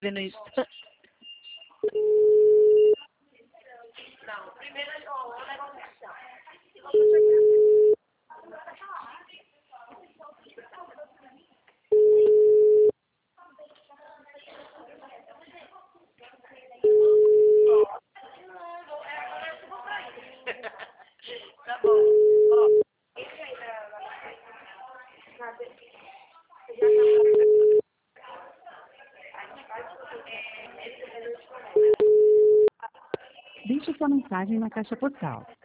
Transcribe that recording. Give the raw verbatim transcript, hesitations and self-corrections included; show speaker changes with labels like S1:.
S1: vendo isso.
S2: Não, primeiro, ó, o negócio é assim, ó. Tá bom. Ó, esse aí da... da...
S3: Deixe sua mensagem na caixa postal.